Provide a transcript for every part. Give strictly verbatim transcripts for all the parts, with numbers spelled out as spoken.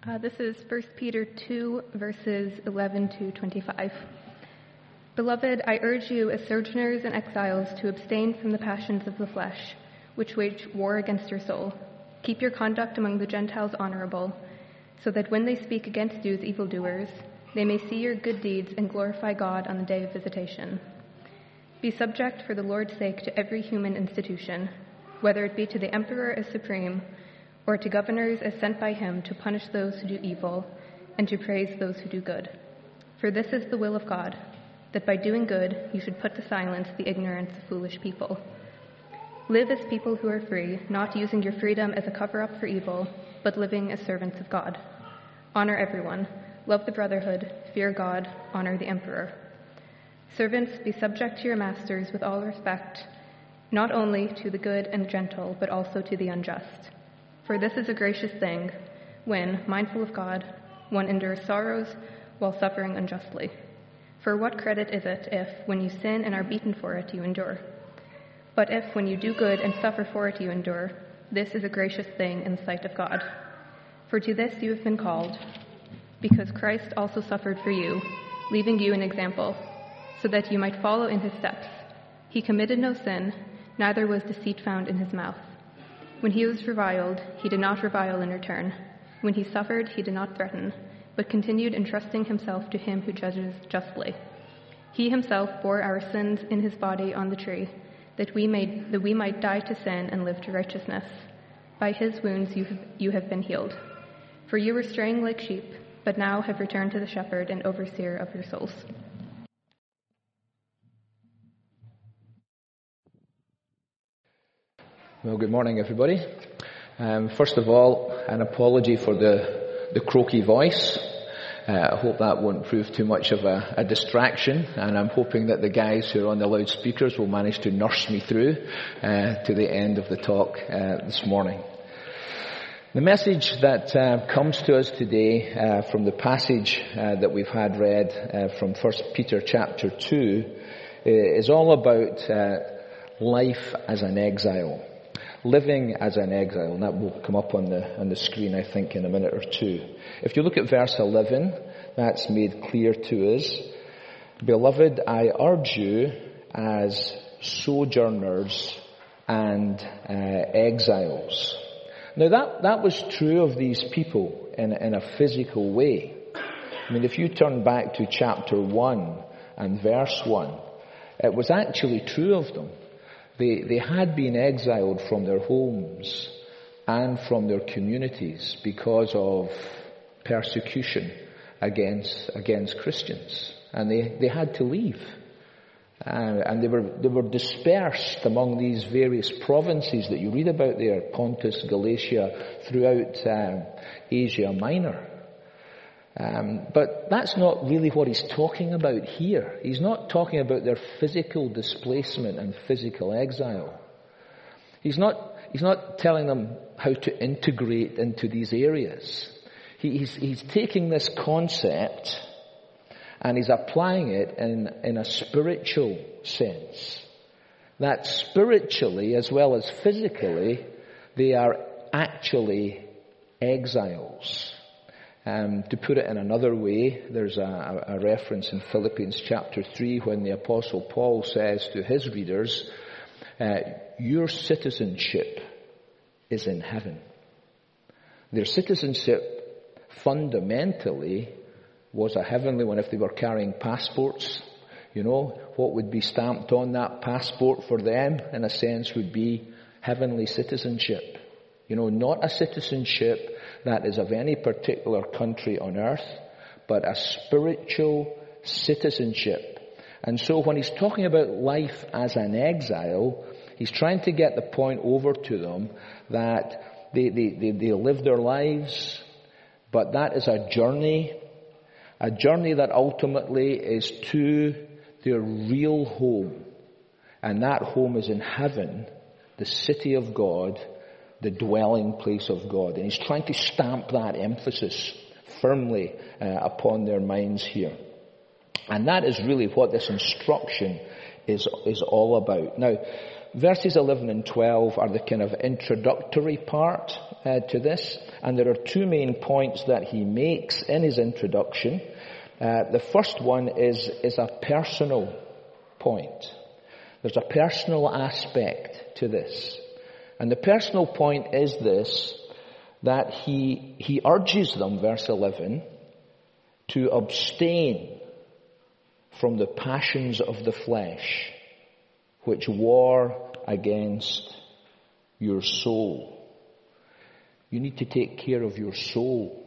Uh, this is First Peter two, verses eleven to twenty-five. Beloved, I urge you as sojourners and exiles to abstain from the passions of the flesh, which wage war against your soul. Keep your conduct among the Gentiles honorable, so that when they speak against you as evildoers, they may see your good deeds and glorify God on the day of visitation. Be subject for the Lord's sake to every human institution, whether it be to the emperor as supreme, or to governors as sent by him to punish those who do evil and to praise those who do good. For this is the will of God, that by doing good you should put to silence the ignorance of foolish people. Live as people who are free, not using your freedom as a cover-up for evil, but living as servants of God. Honor everyone, love the brotherhood, fear God, honor the emperor. Servants, be subject to your masters with all respect, not only to the good and gentle, but also to the unjust. For this is a gracious thing, when, mindful of God, one endures sorrows while suffering unjustly. For what credit is it if, when you sin and are beaten for it, you endure? But if, when you do good and suffer for it, you endure, this is a gracious thing in the sight of God. For to this you have been called, because Christ also suffered for you, leaving you an example, so that you might follow in his steps. He committed no sin, neither was deceit found in his mouth. When he was reviled, he did not revile in return. When he suffered, he did not threaten, but continued entrusting himself to him who judges justly. He himself bore our sins in his body on the tree, that we may that we might die to sin and live to righteousness. By his wounds you have, you have been healed. For you were straying like sheep, but now have returned to the shepherd and overseer of your souls. Well, good morning, everybody. Um, first of all, an apology for the, the croaky voice. Uh, I hope that won't prove too much of a, a distraction, and I'm hoping that the guys who are on the loudspeakers will manage to nurse me through uh, to the end of the talk uh, this morning. The message that uh, comes to us today uh, from the passage uh, that we've had read uh, from First Peter chapter two uh, is all about uh, life as an exile. Living as an exile, and that will come up on the on the screen, I think, in a minute or two. If you look at verse eleven, that's made clear to us. Beloved, I urge you as sojourners and uh, exiles. Now that, that was true of these people in, in a physical way. I mean, if you turn back to chapter one and verse one, it was actually true of them. They, they had been exiled from their homes and from their communities because of persecution against, against Christians. And they, they had to leave. Uh, and they were, they were dispersed among these various provinces that you read about there, Pontus, Galatia, throughout um, Asia Minor. Um, but that's not really what he's talking about here. He's not talking about their physical displacement and physical exile. He's not, he's not telling them how to integrate into these areas. He, he's, he's taking this concept and he's applying it in, in a spiritual sense. That spiritually as well as physically, they are actually exiles. Um, to put it in another way, there's a, a reference in Philippians chapter three when the Apostle Paul says to his readers, uh, your citizenship is in heaven. Their citizenship fundamentally was a heavenly one. If they were carrying passports, you know, what would be stamped on that passport for them, in a sense, would be heavenly citizenship. You know, not a citizenship that is of any particular country on earth, but a spiritual citizenship. And so when he's talking about life as an exile, he's trying to get the point over to them that they, they, they, they live their lives, but that is a journey, a journey that ultimately is to their real home. And that home is in heaven, the city of God, the dwelling place of God. And he's trying to stamp that emphasis firmly uh, upon their minds here. And that is really what this instruction is, is all about. Now, verses eleven and twelve are the kind of introductory part uh, to this. and there are two main points that he makes in his introduction. Uh, the first one is, is a personal point. There's a personal aspect to this. And the personal point is this, that he, he urges them, verse eleven, to abstain from the passions of the flesh, which war against your soul. You need to take care of your soul.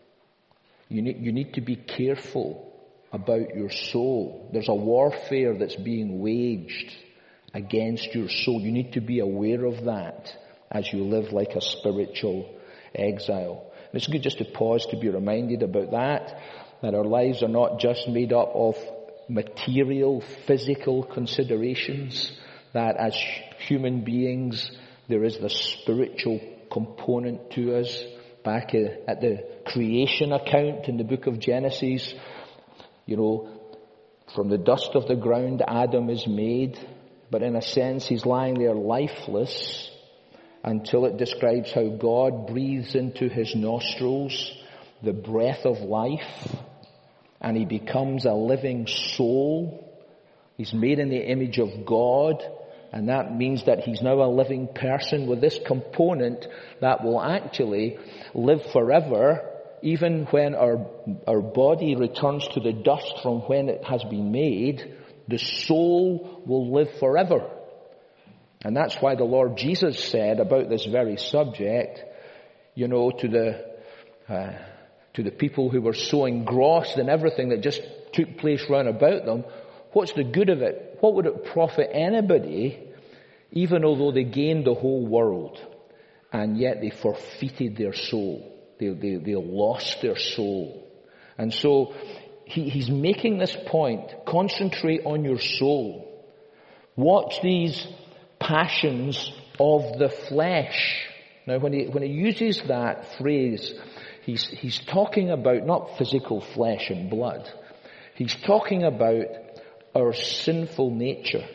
You need, you need to be careful about your soul. There's a warfare that's being waged against your soul. You need to be aware of that as you live like a spiritual exile. And it's good just to pause to be reminded about that, that our lives are not just made up of material, physical considerations, that as human beings there is the spiritual component to us. Back at the creation account in the book of Genesis, you know, from the dust of the ground Adam is made, but in a sense he's lying there lifeless until it describes how God breathes into his nostrils the breath of life, and he becomes a living soul. He's made in the image of God, and that means that he's now a living person with this component that will actually live forever, even when our, our body returns to the dust from when it has been made. The soul will live forever. And that's why the Lord Jesus said about this very subject, you know, to the, uh, to the people who were so engrossed in everything that just took place round about them, what's the good of it? What would it profit anybody, even although they gained the whole world, and yet they forfeited their soul? They, they, they lost their soul. And so he, he's making this point. Concentrate on your soul. Watch these passions of the flesh. Now when he, when he uses that phrase, he's, he's talking about not physical flesh and blood. He's talking about our sinful nature.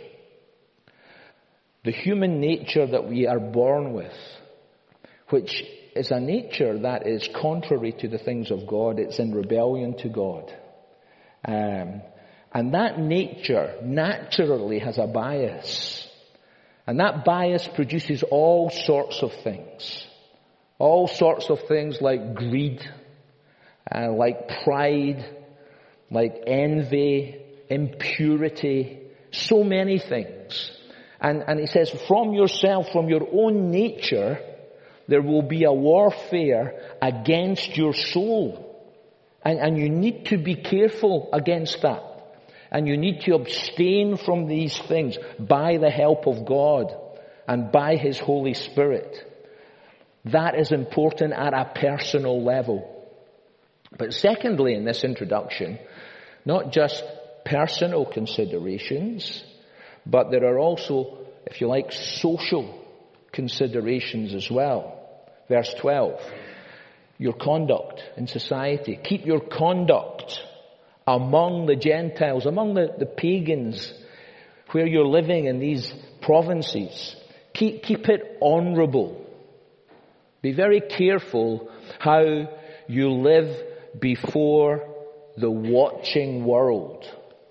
The human nature that we are born with, which is a nature that is contrary to the things of God. It's in rebellion to God. Um, and that nature naturally has a bias. And that bias produces all sorts of things. All sorts of things like greed, uh, like pride, like envy, impurity, so many things. And, and he says, from yourself, from your own nature, there will be a warfare against your soul. And, and you need to be careful against that. And you need to abstain from these things by the help of God and by His Holy Spirit. That is important at a personal level. But secondly, in this introduction, not just personal considerations, but there are also, if you like, social considerations as well. Verse twelve, your conduct in society. Keep your conduct among the Gentiles, among the, the pagans, where you're living in these provinces. Keep, keep it honourable. Be very careful how you live before the watching world.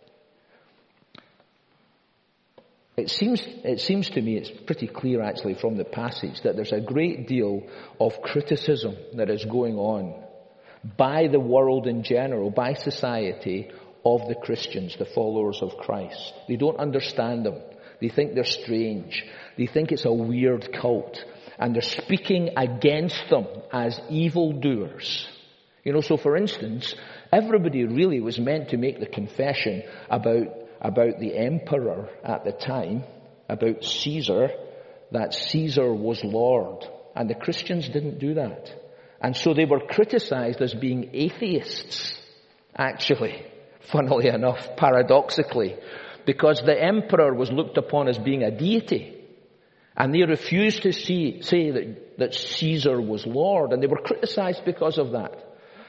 It seems, it seems to me, it's pretty clear actually from the passage, that there's a great deal of criticism that is going on by the world in general, by society, of the Christians, the followers of Christ. They don't understand them. They think they're strange. They think it's a weird cult. And they're speaking against them as evildoers. You know, so for instance, everybody really was meant to make the confession about about the emperor at the time, about Caesar, that Caesar was Lord. And the Christians didn't do that. And so they were criticized as being atheists, actually, funnily enough, paradoxically, because the emperor was looked upon as being a deity. And they refused to see, say that, that Caesar was Lord, and they were criticized because of that.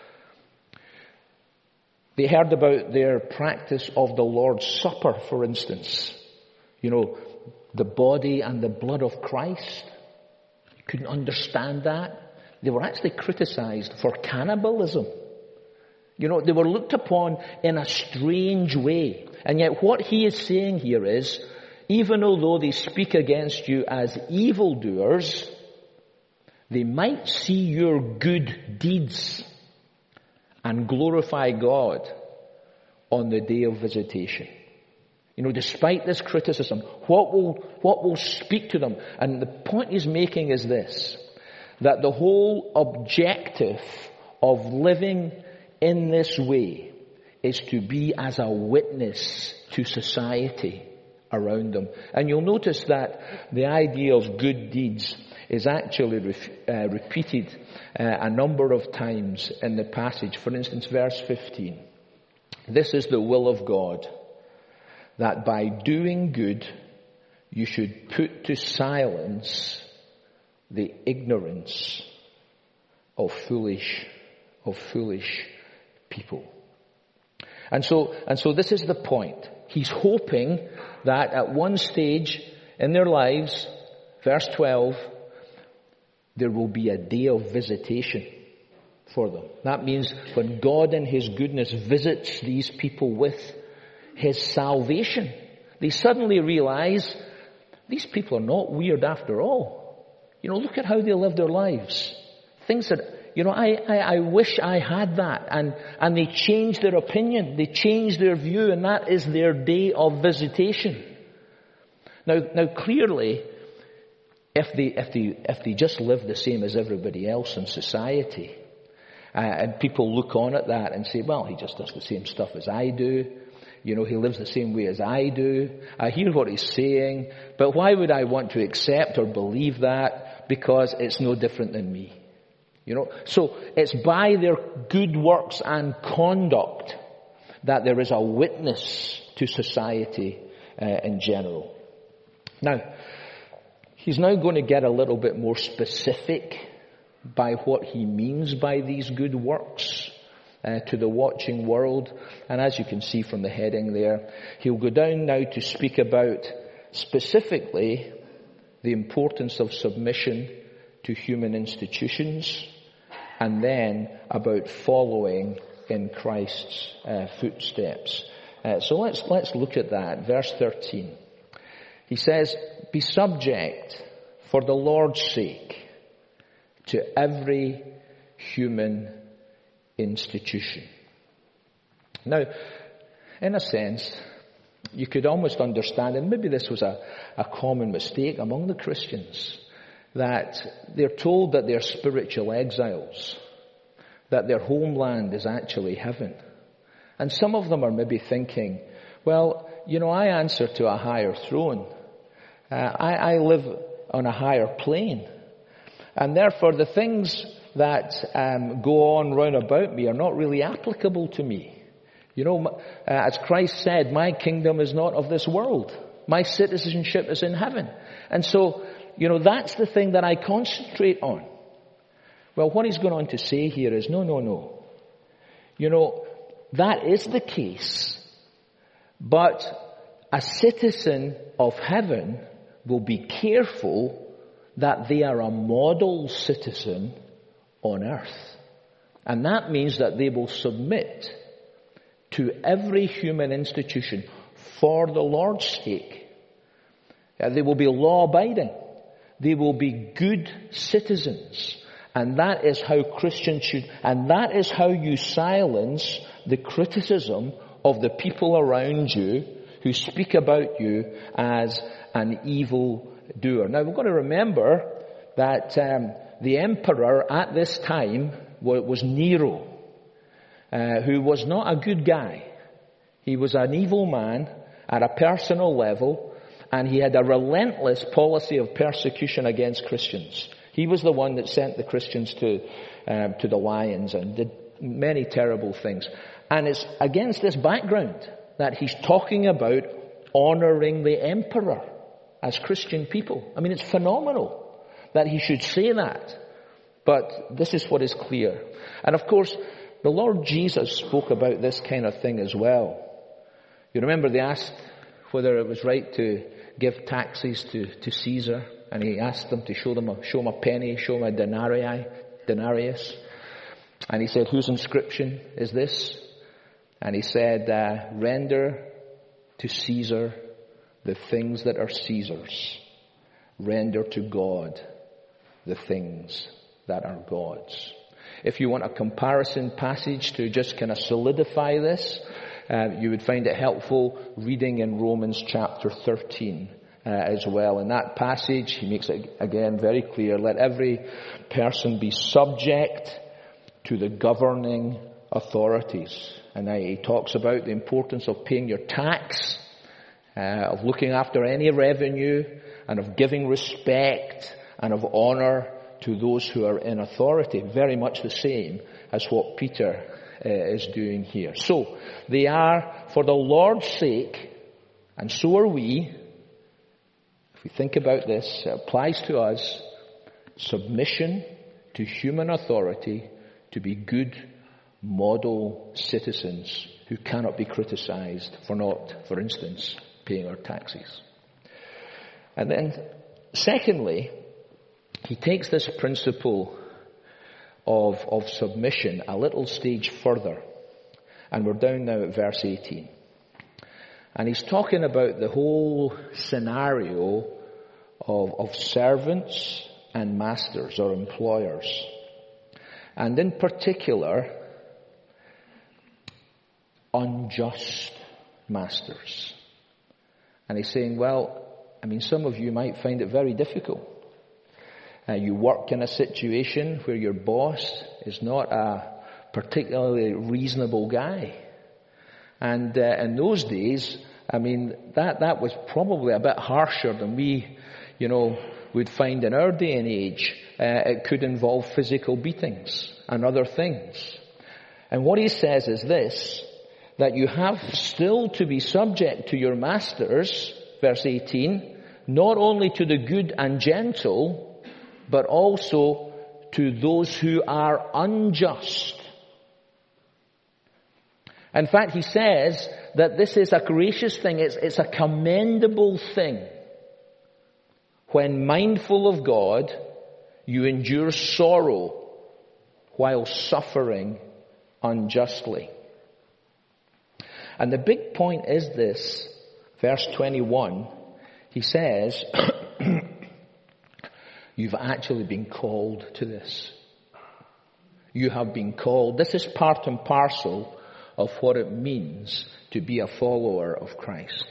They heard about their practice of the Lord's Supper, for instance. You know, the body and the blood of Christ. You couldn't understand that. they were actually criticized for cannibalism. You know, they were looked upon in a strange way. And yet what he is saying here is, even although they speak against you as evildoers, they might see your good deeds and glorify God on the day of visitation. You know, despite this criticism, what will, what will speak to them? And the point he's making is this, that the whole objective of living in this way is to be as a witness to society around them. And you'll notice that the idea of good deeds is actually ref, uh, repeated uh, a number of times in the passage. For instance, verse fifteen. This is the will of God, that by doing good you should put to silence the ignorance of foolish, of foolish people. And so, and so this is the point. He's hoping that at one stage in their lives, verse twelve, there will be a day of visitation for them. That means when God in His goodness visits these people with His salvation, they suddenly realize these people are not weird after all. You know, look at how they live their lives. Things that, you know, I, I, I wish I had that. And, and they change their opinion. They change their view, and that is their day of visitation. Now, now clearly, if they, if they, if they just live the same as everybody else in society, uh, and people look on at that and say, well, he just does the same stuff as I do. You know, he lives the same way as I do. I hear what he's saying, but why would I want to accept or believe that? Because it's no different than me. You know, so it's by their good works and conduct that there is a witness to society uh, in general. Now, he's now going to get a little bit more specific by what he means by these good works uh, to the watching world. And as you can see from the heading there, he'll go down now to speak about specifically the importance of submission to human institutions, and then about following in Christ's uh, footsteps. Uh, so let's let's look at that. Verse thirteen. He says, "Be subject for the Lord's sake to every human institution." Now, in a sense, you could almost understand, and maybe this was a, a common mistake among the Christians, that they're told that they're spiritual exiles, that their homeland is actually heaven. And some of them are maybe thinking, well, you know, I answer to a higher throne. Uh, I, I live on a higher plane. And therefore the things that um, go on round about me are not really applicable to me. You know, uh, as Christ said, my kingdom is not of this world. My citizenship is in heaven. And so, you know, that's the thing that I concentrate on. Well, what he's going on to say here is, no, no, no. You know, that is the case. But a citizen of heaven will be careful that they are a model citizen on earth. And that means that they will submit to every human institution for the Lord's sake. Uh, they will be law-abiding. They will be good citizens. And that is how Christians should, and that is how you silence the criticism of the people around you who speak about you as an evil doer. Now, we've got to remember that um, the emperor at this time was Nero, uh, who was not a good guy. He was an evil man at a personal level, and he had a relentless policy of persecution against Christians. He was the one that sent the Christians to um, to the lions and did many terrible things. And it's against this background that he's talking about honoring the emperor as Christian people. I mean, it's phenomenal that he should say that. But this is what is clear. And of course, the Lord Jesus spoke about this kind of thing as well. You remember they asked whether it was right to give taxes to, to Caesar. And he asked them to show them a, show him a penny, show him a denarii, denarius. And he said, whose inscription is this? And he said, uh, render to Caesar the things that are Caesar's. Render to God the things that are God's. If you want a comparison passage to just kind of solidify this, uh, you would find it helpful reading in Romans chapter thirteen uh, as well. In that passage, he makes it again very clear, let every person be subject to the governing authorities. And he talks about the importance of paying your tax, uh, of looking after any revenue, and of giving respect and of honor to those who are in authority. Very much the same as what Peter uh, is doing here. So, they are, for the Lord's sake, and so are we, if we think about this, it applies to us, submission to human authority, to be good model citizens who cannot be criticized for not, for instance, paying our taxes. And then, secondly, he takes this principle of, of submission a little stage further. And we're down now at verse eighteen. And he's talking about the whole scenario of, of servants and masters or employers. And in particular, unjust masters. And he's saying, well, I mean, some of you might find it very difficult. Uh, you work in a situation where your boss is not a particularly reasonable guy. And uh, in those days, I mean, that, that was probably a bit harsher than we, you know, would find in our day and age. Uh, it could involve physical beatings and other things. And what he says is this, that you have still to be subject to your masters, verse eighteen, not only to the good and gentle, but also to those who are unjust. In fact, he says that this is a gracious thing, it's, it's a commendable thing. When mindful of God, you endure sorrow while suffering unjustly. And the big point is this, verse twenty-one, he says, you've actually been called to this. You have been called. This is part and parcel of what it means to be a follower of Christ.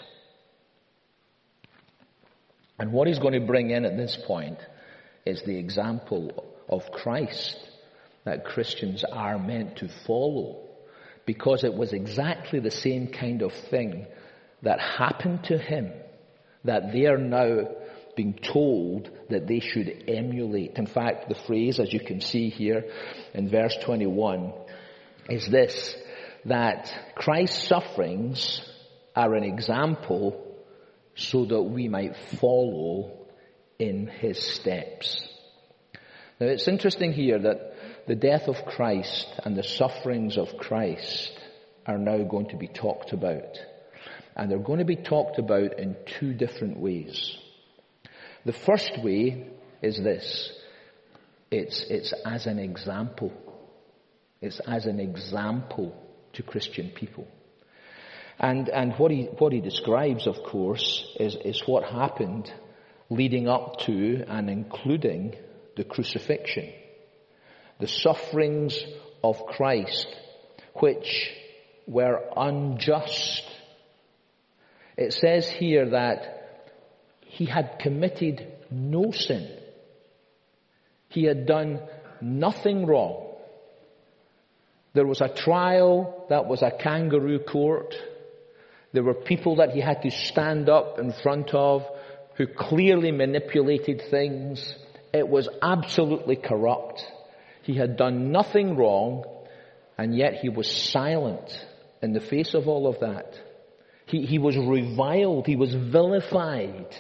And what he's going to bring in at this point is the example of Christ that Christians are meant to follow, because it was exactly the same kind of thing that happened to him that they are now being told that they should emulate. In fact, the phrase, as you can see here in verse twenty-one, is this, that Christ's sufferings are an example so that we might follow in his steps. Now, it's interesting here that the death of Christ and the sufferings of Christ are now going to be talked about. And they're going to be talked about in two different ways. The first way is this. It's, it's as an example. It's as an example to Christian people. And, and what he, what he describes, of course, is, is what happened leading up to and including the crucifixion. The sufferings of Christ, which were unjust. It says here that he had committed no sin. He had done nothing wrong. There was a trial that was a kangaroo court. There were people that he had to stand up in front of who clearly manipulated things. It was absolutely corrupt. He had done nothing wrong, and yet he was silent in the face of all of that. He, he was reviled, he was vilified,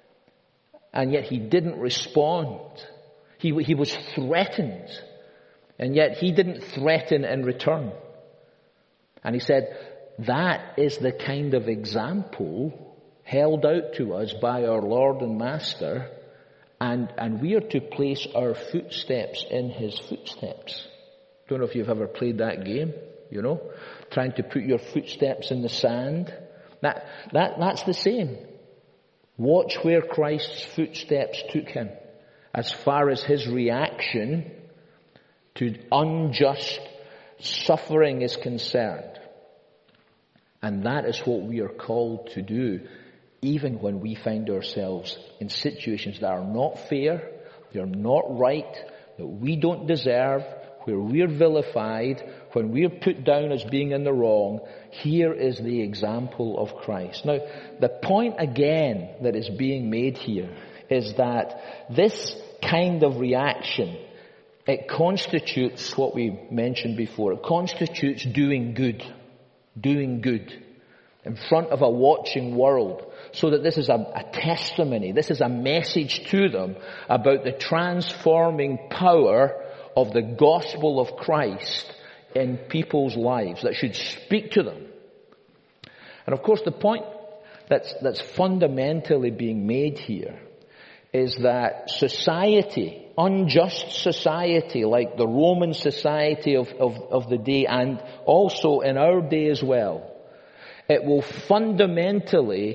and yet he didn't respond. He, he was threatened, and yet he didn't threaten in return. And he said, that is the kind of example held out to us by our Lord and Master And, and we are to place our footsteps in his footsteps. Don't know if you've ever played that game, you know, trying to put your footsteps in the sand. That, that, that's the same. Watch where Christ's footsteps took him as far as his reaction to unjust suffering is concerned. And that is what we are called to do, even when we find ourselves in situations that are not fair, they're not right, that we don't deserve, where we're vilified, when we're put down as being in the wrong. Here is the example of Christ. Now, the point again that is being made here is that this kind of reaction, it constitutes what we mentioned before. It constitutes doing good. Doing good in front of a watching world, so that this is a, a testimony, this is a message to them about the transforming power of the gospel of Christ in people's lives that should speak to them. And of course the point that's, that's fundamentally being made here is that society, unjust society like the Roman society of, of, of the day, and also in our day as well, it will fundamentally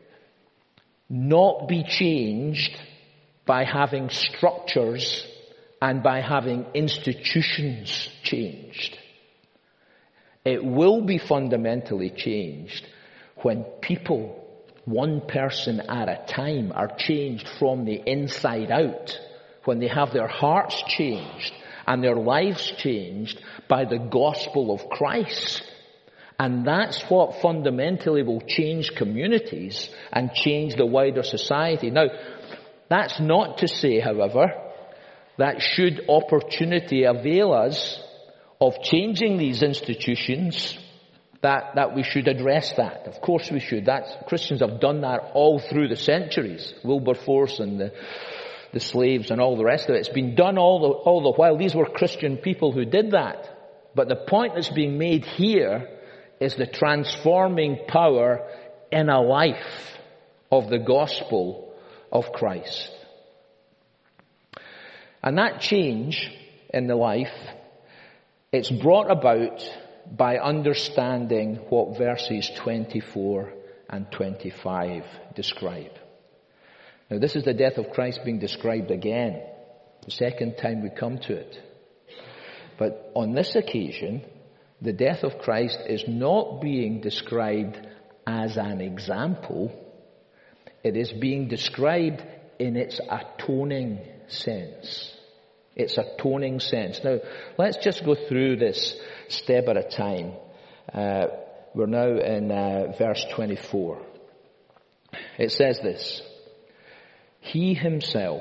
not be changed by having structures and by having institutions changed. It will be fundamentally changed when people, one person at a time, are changed from the inside out, when they have their hearts changed and their lives changed by the gospel of Christ. And that's what fundamentally will change communities and change the wider society. Now, that's not to say, however, that should opportunity avail us of changing these institutions, that, that we should address that. Of course we should. That's, Christians have done that all through the centuries. Wilberforce and the, the slaves and all the rest of it. It's been done all the, all the while. These were Christian people who did that. But the point that's being made here is the transforming power in a life of the gospel of Christ. And that change in the life, it's brought about by understanding what verses twenty-four and twenty-five describe. Now this is the death of Christ being described again, the second time we come to it. But on this occasion, the death of Christ is not being described as an example. It is being described in its atoning sense. Its atoning sense. Now, let's just go through this step at a time. Uh, we're now in uh, verse twenty-four. It says this: He himself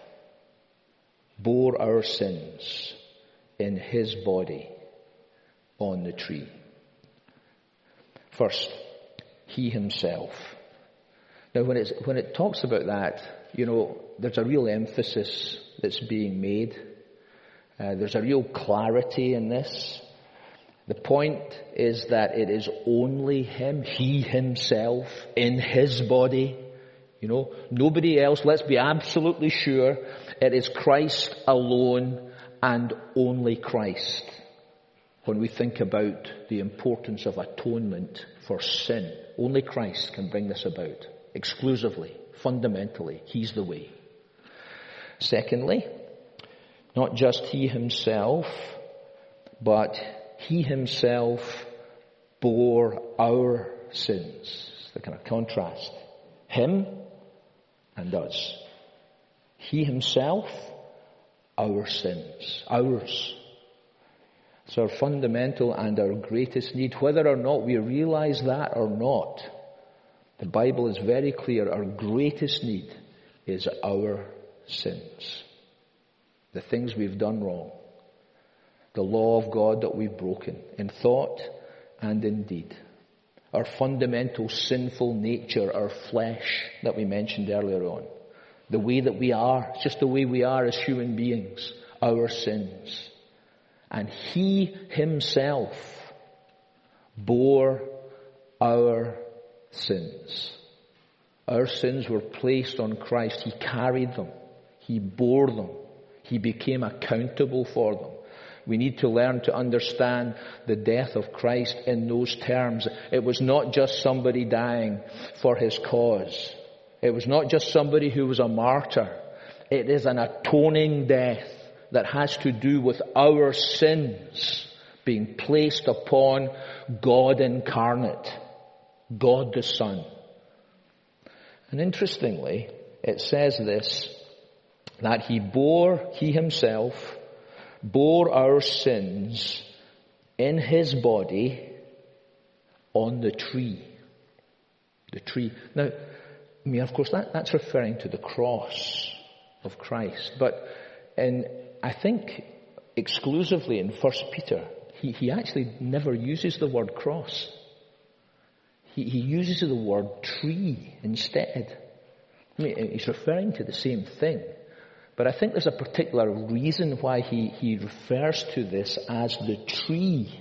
bore our sins in his body on the tree. First, he himself. Now, when, it's, when it talks about that, you know, there's a real emphasis that's being made. Uh, there's a real clarity in this. The point is that it is only him, he himself, in his body. You know, nobody else. Let's be absolutely sure. It is Christ alone and only Christ. When we think about the importance of atonement for sin, only Christ can bring this about. Exclusively, fundamentally, he's the way. Secondly, not just he himself, but he himself bore our sins. The kind of contrast. Him and us. He himself, our sins. Ours. It's our fundamental and our greatest need. Whether or not we realize that or not, the Bible is very clear. Our greatest need is our sins. The things we've done wrong. The law of God that we've broken in thought and in deed. Our fundamental sinful nature, our flesh that we mentioned earlier on. The way that we are, it's just the way we are as human beings. Our sins. And he himself bore our sins. Our sins were placed on Christ. He carried them. He bore them. He became accountable for them. We need to learn to understand the death of Christ in those terms. It was not just somebody dying for his cause. It was not just somebody who was a martyr. It is an atoning death that has to do with our sins being placed upon God incarnate, God the Son. And interestingly, it says this, that he bore, he himself, bore our sins in his body on the tree. The tree. Now, I mean, of course, that, that's referring to the cross of Christ. But in, I think, exclusively in First Peter, he, he actually never uses the word cross. He, he uses the word tree instead. I mean, he's referring to the same thing. But I think there's a particular reason why he, he refers to this as the tree.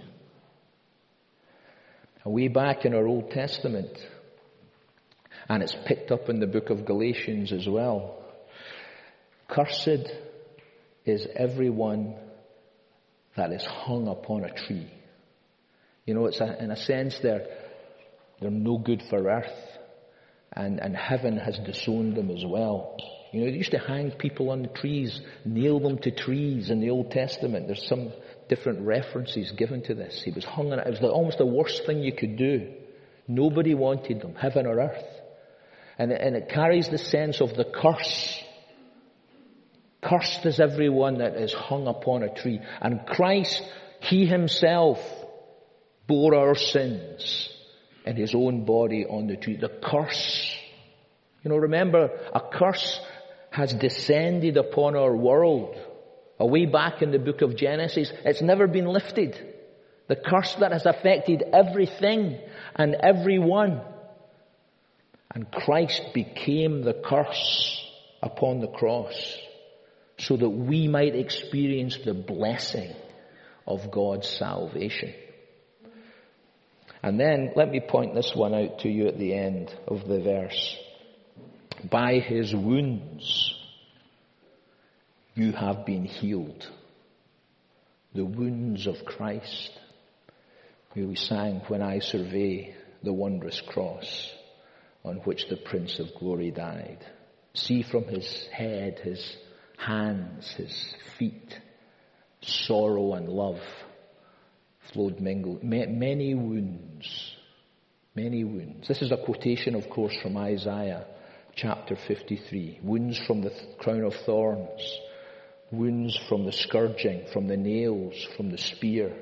Way back in our Old Testament, and it's picked up in the book of Galatians as well. Cursed is everyone that is hung upon a tree. You know, it's a, in a sense they're, they're no good for earth, and, and heaven has disowned them as well. You know, they used to hang people on the trees, nail them to trees in the Old Testament. There's some different references given to this. He was hung on it. It was the, almost the worst thing you could do. Nobody wanted them, heaven or earth. And it, and it carries the sense of the curse. Cursed is everyone that is hung upon a tree. And Christ, he himself, bore our sins in his own body on the tree. The curse. You know, remember, a curse has descended upon our world. Away back in the book of Genesis, it's never been lifted. The curse that has affected everything and everyone. And Christ became the curse upon the cross so that we might experience the blessing of God's salvation. And then let me point this one out to you at the end of the verse. By his wounds you have been healed. The wounds of Christ. Where we sang, when I survey the wondrous cross on which the Prince of Glory died. See from his head, his hands, his feet, sorrow and love flowed mingled. Many wounds. Many wounds. This is a quotation, of course, from Isaiah chapter fifty-three. Wounds from the th- crown of thorns. Wounds from the scourging, from the nails, from the spear.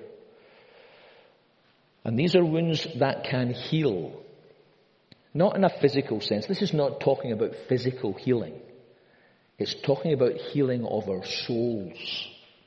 And these are wounds that can heal. Not in a physical sense. This is not talking about physical healing. It's talking about healing of our souls.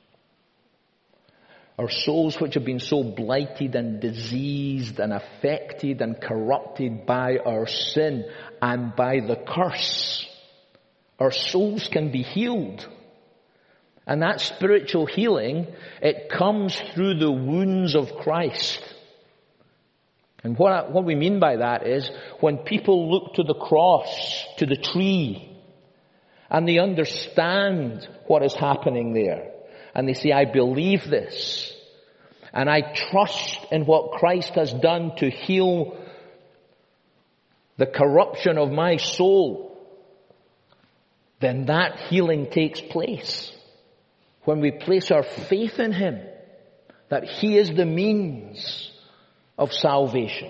Our souls which have been so blighted and diseased and affected and corrupted by our sin and by the curse. Our souls can be healed. And that spiritual healing, it comes through the wounds of Christ. And what, I, what we mean by that is when people look to the cross, to the tree, and they understand what is happening there, and they say, I believe this, and I trust in what Christ has done to heal the corruption of my soul, then that healing takes place. When we place our faith in him, that he is the means of salvation.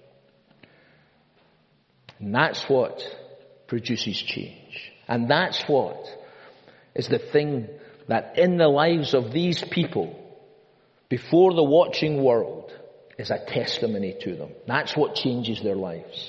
And that's what produces change. And that's what is the thing that in the lives of these people, before the watching world, is a testimony to them. That's what changes their lives.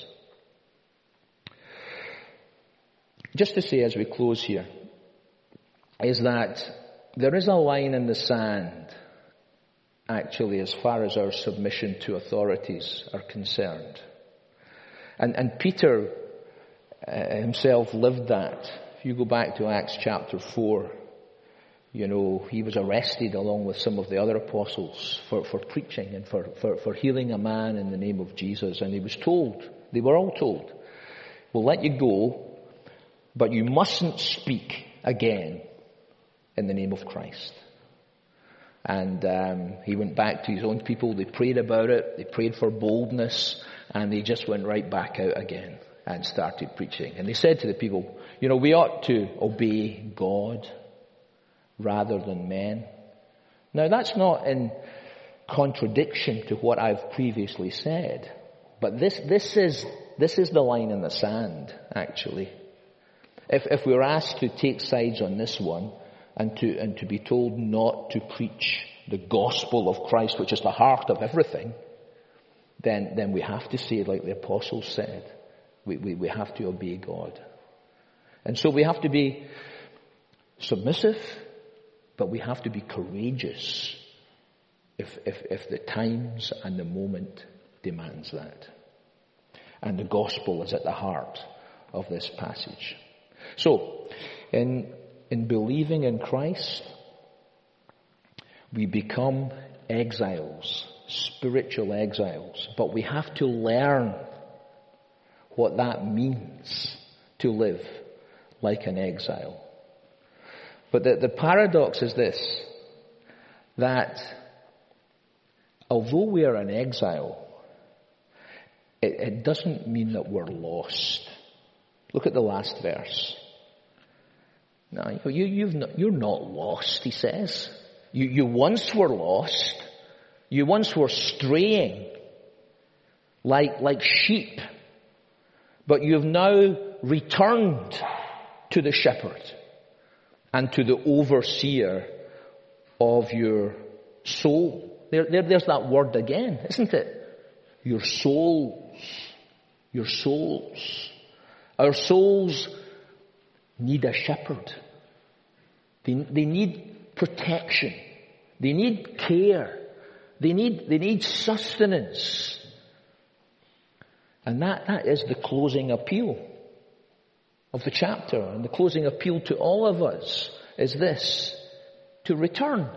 Just to say as we close here, is that there is a line in the sand, actually, as far as our submission to authorities are concerned. And, and Peter uh, himself lived that. If you go back to Acts chapter four, you know, he was arrested along with some of the other apostles for, for preaching and for, for, for healing a man in the name of Jesus. And he was told, they were all told, we'll let you go, but you mustn't speak again in the name of Christ. And um, he went back to his own people. They prayed about it. They prayed for boldness. And they just went right back out again and started preaching. And they said to the people, you know, we ought to obey God rather than men. Now, that's not in contradiction to what I've previously said. But this, this is, this is the line in the sand, actually. If, if we're asked to take sides on this one, and to, and to be told not to preach the gospel of Christ, which is the heart of everything, then, then we have to say, like the apostles said, we, we, we have to obey God. And so we have to be submissive, but we have to be courageous if, if, if the times and the moment demands that. And the gospel is at the heart of this passage. So, in, in believing in Christ, we become exiles, spiritual exiles. But we have to learn what that means to live like an exile. But the, the paradox is this, that although we are an exile, it, it doesn't mean that we're lost. Look at the last verse. Now, you, you've not, you're not lost, he says. You, you once were lost. You once were straying like, like sheep. But you've now returned to the shepherd and to the overseer of your soul. There, there, there's that word again, isn't it? Your souls. Your souls. Our souls need a shepherd. They, they need protection. They need care. They need, they need sustenance. And that, that is the closing appeal of the chapter. And the closing appeal to all of us is this: to return.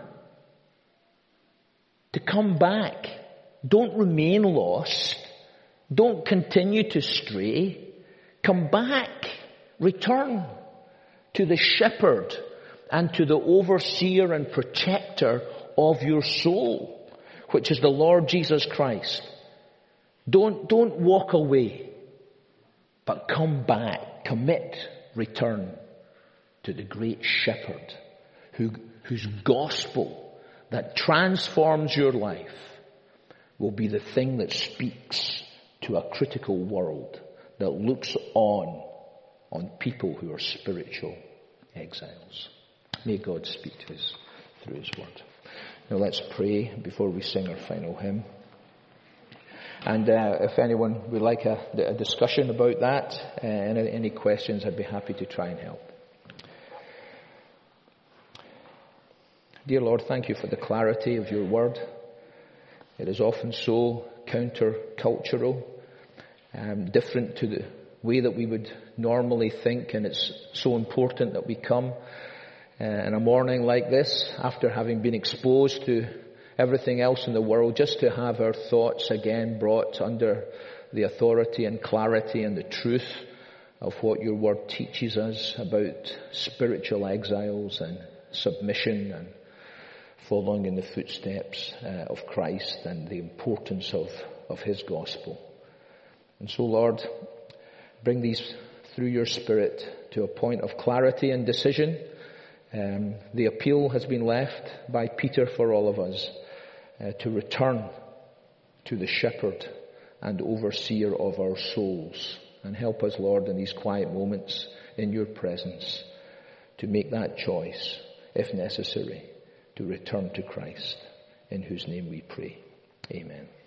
To come back. Don't remain lost. Don't continue to stray. Come back. Return to the shepherd and to the overseer and protector of your soul, which is the Lord Jesus Christ. Don't, don't walk away, but come back, commit, return to the great shepherd who, whose gospel that transforms your life will be the thing that speaks to a critical world that looks on on people who are spiritual exiles. May God speak to us through his word. Now let's pray before we sing our final hymn. And uh, if anyone would like a, a discussion about that, uh, any, any questions, I'd be happy to try and help. Dear Lord, thank you for the clarity of your word. It is often so counter-cultural, um, different to the way that we would normally think, and it's so important that we come uh, in a morning like this, after having been exposed to everything else in the world, just to have our thoughts again brought under the authority and clarity and the truth of what your word teaches us about spiritual exiles and submission and following in the footsteps uh, of Christ and the importance of, of his gospel. And so, Lord, bring these through your Spirit to a point of clarity and decision. Um, the appeal has been left by Peter for all of us uh, to return to the shepherd and overseer of our souls. And help us, Lord, in these quiet moments in your presence to make that choice, if necessary, to return to Christ, in whose name we pray. Amen.